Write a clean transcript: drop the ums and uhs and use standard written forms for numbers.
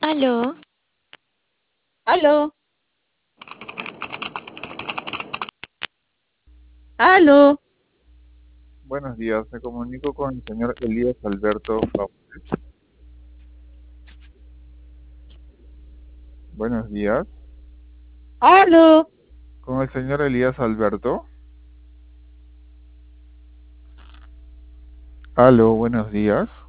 Aló, Aló, aló. Buenos días, me comunico con el señor Elías Alberto Faúndez. Buenos días, Aló, con el señor Elías Alberto. Aló, buenos días.